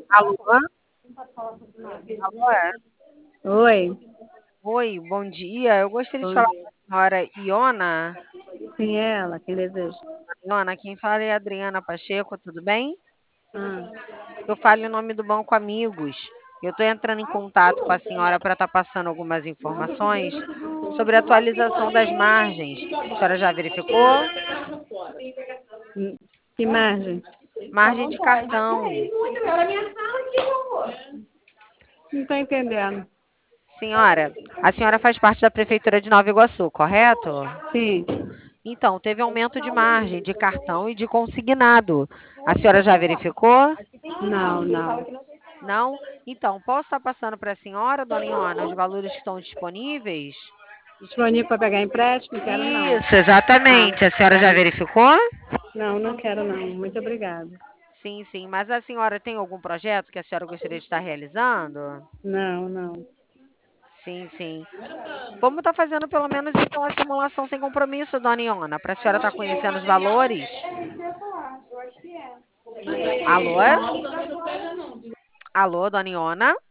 Alô? Alô, é? Oi, Oi, bom dia. Eu gostaria de bom falar dia. com a senhora Iona. Sim, é ela, quem deseja. Iona, quem fala é a Adriana Pacheco, tudo bem? Ah, Eu falo em nome do Banco Amigos. Eu estou entrando em contato com a senhora para estar passando algumas informações sobre a atualização das margens. A senhora já verificou? que margem? Margem de cartão. Não estou entendendo. Senhora, a senhora faz parte da Prefeitura de Nova Iguaçu, correto? Sim, Então, teve aumento de margem de cartão e de consignado. A senhora já verificou? não. Não? Então, posso estar passando para a senhora, dona Iona, os valores que estão disponíveis? Disponível para pegar empréstimo? Quero não. Isso, Ah, exatamente. A senhora já tá. verificou? Não quero não. Muito obrigada. Sim, sim. Mas a senhora tem algum projeto que a senhora gostaria de estar realizando? Não. Sim, sim. Vamos estar fazendo pelo menos então a simulação sem compromisso, dona Iona, para a senhora estar conhecendo os valores. Alô? Alô, dona Iona?